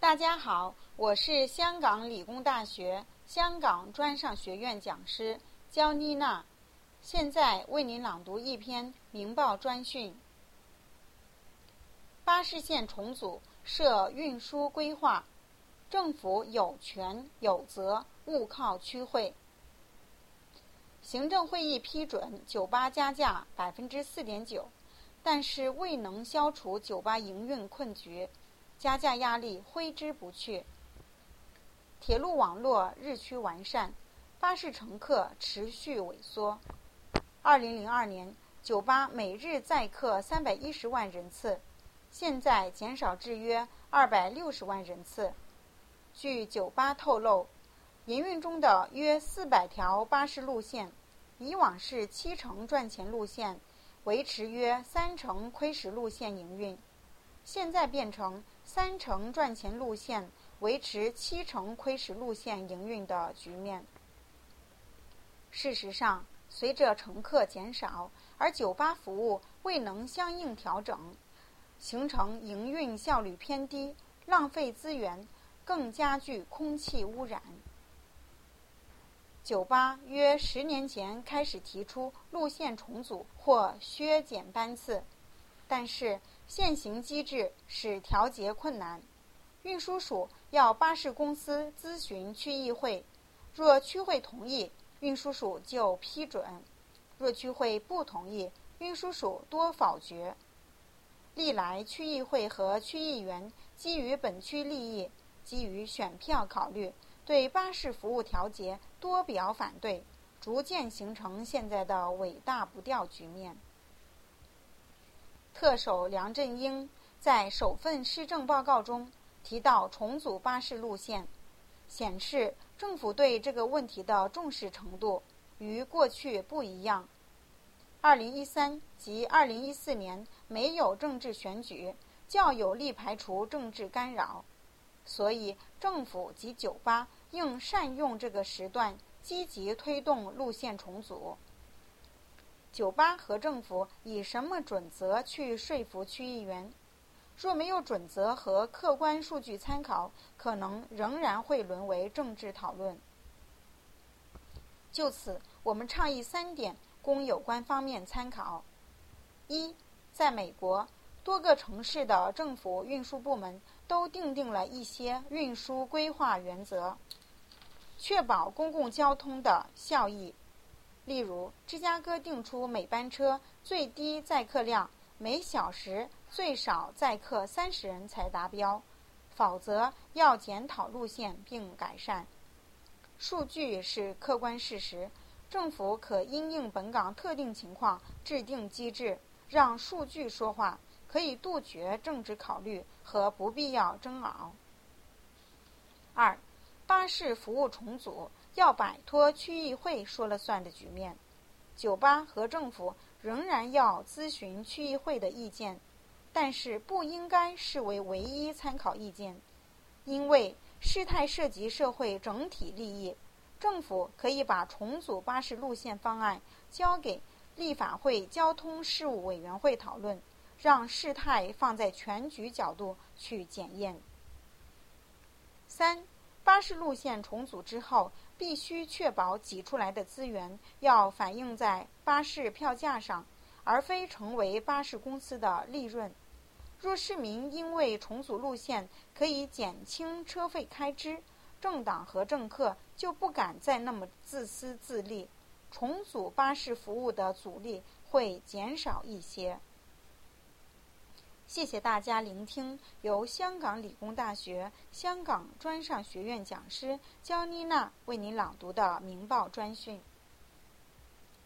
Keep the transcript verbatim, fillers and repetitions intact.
大家好，我是香港理工大学香港专上学院讲师焦妮娜，现在为您朗读一篇明报专讯。巴士线重组涉运输规划，政府有权有责，勿靠区会。行政会议批准酒吧加价百分之四点九，但是未能消除酒吧营运困局，加价压力挥之不去。铁路网络日趋完善，巴士乘客持续萎缩。二零零二年，酒吧每日载客三百一十万人次，现在减少至约二百六十万人次。据酒吧透露，营运中的约四百条巴士路线，以往是七成赚钱路线，维持约三成亏蚀路线营运，现在变成三成赚钱路线，维持七成亏蚀路线营运的局面。事实上，随着乘客减少，而酒吧服务未能相应调整，形成营运效率偏低、浪费资源，更加剧空气污染。酒吧约十年前开始提出路线重组或削减班次，但是现行机制使调节困难。运输署要巴士公司咨询区议会，若区会同意，运输署就批准；若区会不同意，运输署多否决。历来区议会和区议员基于本区利益，基于选票考虑，对巴士服务调节多表反对，逐渐形成现在的尾大不掉局面。特首梁振英在首份施政报告中提到重组巴士路线，显示政府对这个问题的重视程度与过去不一样。二零一三及二零一四年没有政治选举，较有力排除政治干扰，所以政府及酒吧应善用这个时段，积极推动路线重组。酒吧和政府以什么准则去说服区议员？若没有准则和客观数据参考，可能仍然会沦为政治讨论。就此，我们倡议三点，供有关方面参考。一，在美国，多个城市的政府运输部门都订定了一些运输规划原则，确保公共交通的效益。例如，芝加哥定出每班车最低载客量每小时最少载客三十人才达标，否则要检讨路线并改善。数据是客观事实，政府可因应本港特定情况制定机制，让数据说话，可以杜绝政治考虑和不必要争拗。二，巴士服务重组要摆脱区议会说了算的局面，酒吧和政府仍然要咨询区议会的意见，但是不应该视为唯一参考意见，因为事态涉及社会整体利益，政府可以把重组巴士路线方案交给立法会交通事务委员会讨论，让事态放在全局角度去检验。三，巴士路线重组之后，必须确保挤出来的资源要反映在巴士票价上，而非成为巴士公司的利润。若市民因为重组路线可以减轻车费开支，政党和政客就不敢再那么自私自利，重组巴士服务的阻力会减少一些。谢谢大家聆听由香港理工大学香港专上学院讲师焦妮娜为您朗读的明报专讯。